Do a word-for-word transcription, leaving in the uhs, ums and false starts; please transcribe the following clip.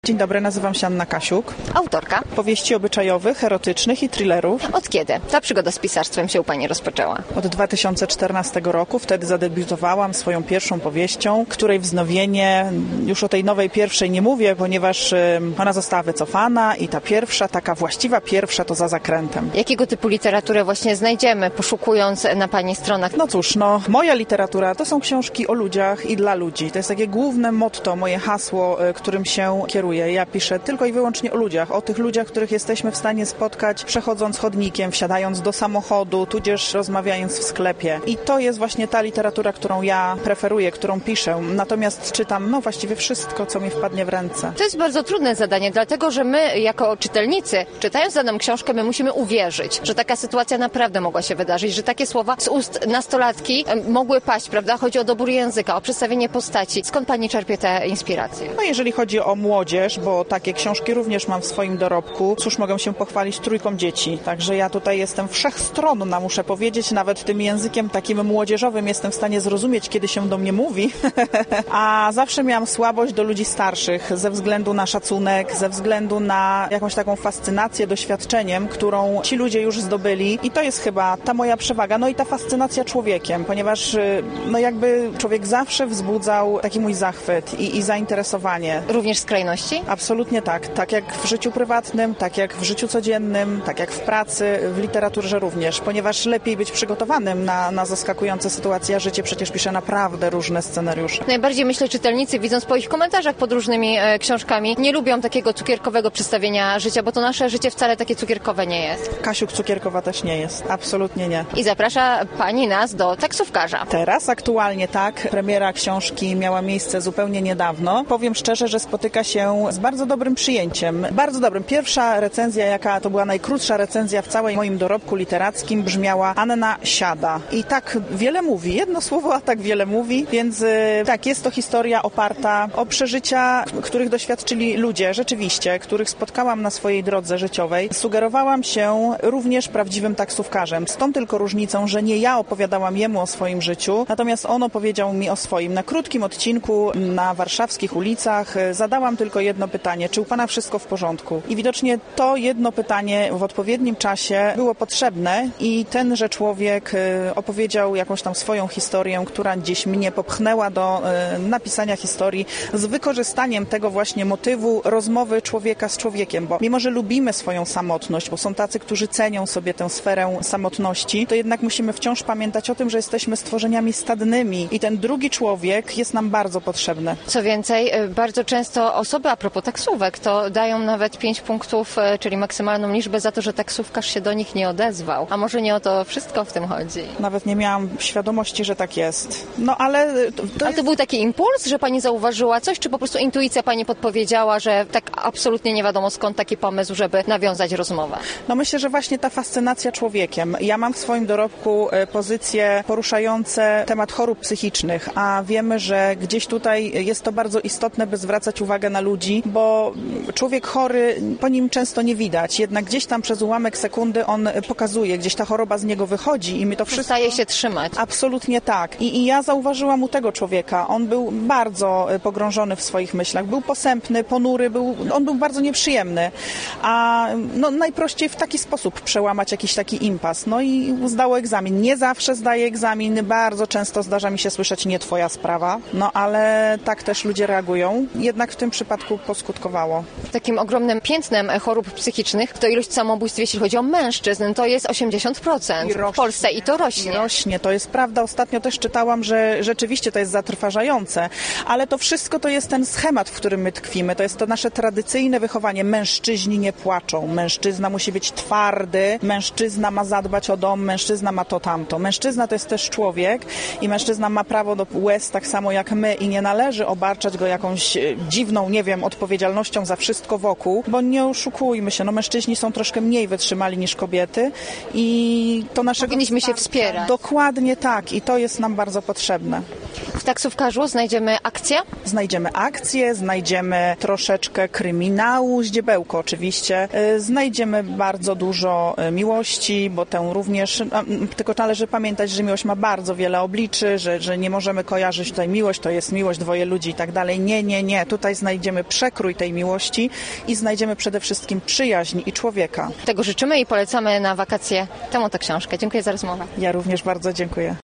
Dzień dobry, nazywam się Anna Kasiuk. Autorka Powieści obyczajowych, erotycznych i thrillerów. Od kiedy ta przygoda z pisarstwem się u Pani rozpoczęła? Od dwa tysiące czternastego roku. Wtedy zadebiutowałam swoją pierwszą powieścią, której wznowienie, już o tej nowej pierwszej nie mówię, ponieważ ona została wycofana i ta pierwsza, taka właściwa pierwsza, to Za zakrętem. Jakiego typu literaturę właśnie znajdziemy, poszukując na Pani stronach? No cóż, no moja literatura to są książki o ludziach i dla ludzi. To jest takie główne motto, moje hasło, którym się kieruję. Ja piszę tylko i wyłącznie o ludziach, o tych ludziach, których jesteśmy w stanie spotkać przechodząc chodnikiem, wsiadając do samochodu, tudzież rozmawiając w sklepie. I to jest właśnie ta literatura, którą ja preferuję, którą piszę. Natomiast czytam, no właściwie wszystko, co mi wpadnie w ręce. To jest bardzo trudne zadanie, dlatego że my jako czytelnicy, czytając daną książkę, my musimy uwierzyć, że taka sytuacja naprawdę mogła się wydarzyć, że takie słowa z ust nastolatki mogły paść, prawda? Chodzi o dobór języka, o przedstawienie postaci. Skąd Pani czerpie te inspiracje? No jeżeli chodzi o młodzież, bo takie książki również mam w swoim dorobku. Cóż, mogę się pochwalić trójką dzieci. Także ja tutaj jestem wszechstronna, muszę powiedzieć. Nawet tym językiem takim młodzieżowym jestem w stanie zrozumieć, kiedy się do mnie mówi. A zawsze miałam słabość do ludzi starszych ze względu na szacunek, ze względu na jakąś taką fascynację doświadczeniem, którą ci ludzie już zdobyli. I to jest chyba ta moja przewaga. No i ta fascynacja człowiekiem, ponieważ no jakby człowiek zawsze wzbudzał taki mój zachwyt i, i zainteresowanie. Również skrajności? Absolutnie tak. Tak jak w życiu prywatnym, tak jak w życiu codziennym, tak jak w pracy, w literaturze również, ponieważ lepiej być przygotowanym na, na zaskakujące sytuacje. Życie przecież pisze naprawdę różne scenariusze. Najbardziej myślę, czytelnicy, widząc po ich komentarzach pod różnymi e, książkami, nie lubią takiego cukierkowego przedstawienia życia, bo to nasze życie wcale takie cukierkowe nie jest. Kasiuk cukierkowa też nie jest. Absolutnie nie. I zaprasza Pani nas do taksówkarza. Teraz aktualnie tak. Premiera książki miała miejsce zupełnie niedawno. Powiem szczerze, że spotyka się z bardzo dobrym przyjęciem. Bardzo dobrym. Pierwsza recenzja, jaka to była najkrótsza recenzja w całym moim dorobku literackim, brzmiała: Anna siada. I tak wiele mówi. Jedno słowo, a tak wiele mówi. Więc tak, jest to historia oparta o przeżycia, których doświadczyli ludzie, rzeczywiście, których spotkałam na swojej drodze życiowej. Sugerowałam się również prawdziwym taksówkarzem. Z tą tylko różnicą, że nie ja opowiadałam jemu o swoim życiu, natomiast on opowiedział mi o swoim. Na krótkim odcinku na warszawskich ulicach zadałam tylko jedno pytanie: czy u Pana wszystko w porządku? I widocznie to jedno pytanie w odpowiednim czasie było potrzebne i tenże człowiek opowiedział jakąś tam swoją historię, która gdzieś mnie popchnęła do napisania historii z wykorzystaniem tego właśnie motywu rozmowy człowieka z człowiekiem, bo mimo że lubimy swoją samotność, bo są tacy, którzy cenią sobie tę sferę samotności, to jednak musimy wciąż pamiętać o tym, że jesteśmy stworzeniami stadnymi i ten drugi człowiek jest nam bardzo potrzebny. Co więcej, bardzo często osoby, a propos taksówek, to dają nawet pięć punktów, czyli maksymalną liczbę za to, że taksówkarz się do nich nie odezwał. A może nie o to wszystko w tym chodzi? Nawet nie miałam świadomości, że tak jest. No ale... To, to ale to jest... był taki impuls, że Pani zauważyła coś, czy po prostu intuicja Pani podpowiedziała, że tak absolutnie nie wiadomo skąd taki pomysł, żeby nawiązać rozmowę? No myślę, że właśnie ta fascynacja człowiekiem. Ja mam w swoim dorobku pozycje poruszające temat chorób psychicznych, a wiemy, że gdzieś tutaj jest to bardzo istotne, by zwracać uwagę na ludzi, bo człowiek chory, po nim często nie widać, jednak gdzieś tam przez ułamek sekundy on pokazuje, gdzieś ta choroba z niego wychodzi i my to wszystko... Przestaje się trzymać. Absolutnie tak. I, I ja zauważyłam u tego człowieka, on był bardzo pogrążony w swoich myślach, był posępny, ponury, był, on był bardzo nieprzyjemny, a no, najprościej w taki sposób przełamać jakiś taki impas. No i zdało egzamin. Nie zawsze zdaje egzamin, bardzo często zdarza mi się słyszeć: nie twoja sprawa, no ale tak też ludzie reagują. Jednak w tym przypadku poskutkowało. Takim ogromnym piętnem chorób psychicznych to ilość samobójstw, jeśli chodzi o mężczyzn, to jest osiemdziesiąt procent w Polsce i to rośnie. I rośnie, to jest prawda. Ostatnio też czytałam, że rzeczywiście to jest zatrważające, ale to wszystko to jest ten schemat, w którym my tkwimy. To jest to nasze tradycyjne wychowanie. Mężczyźni nie płaczą, mężczyzna musi być twardy, mężczyzna ma zadbać o dom, mężczyzna ma to tamto. Mężczyzna to jest też człowiek i mężczyzna ma prawo do łez tak samo jak my i nie należy obarczać go jakąś dziwną, nie wiem, odpowiedzialnością za wszystko wokół, bo nie oszukujmy się, no mężczyźni są troszkę mniej wytrzymali niż kobiety i to naszego... Powinniśmy się wspierać. Dokładnie tak i to jest nam bardzo potrzebne. W taksówkarzu znajdziemy akcję? Znajdziemy akcję, znajdziemy troszeczkę kryminału, ździebełko oczywiście. Znajdziemy bardzo dużo miłości, bo tę również, tylko należy pamiętać, że miłość ma bardzo wiele obliczy, że, że nie możemy kojarzyć tutaj miłość, to jest miłość, dwoje ludzi i tak dalej. Nie, nie, nie. Tutaj znajdziemy przekrój tej miłości i znajdziemy przede wszystkim przyjaźń i człowieka. Tego życzymy i polecamy na wakacje tę oto książkę. Dziękuję za rozmowę. Ja również bardzo dziękuję.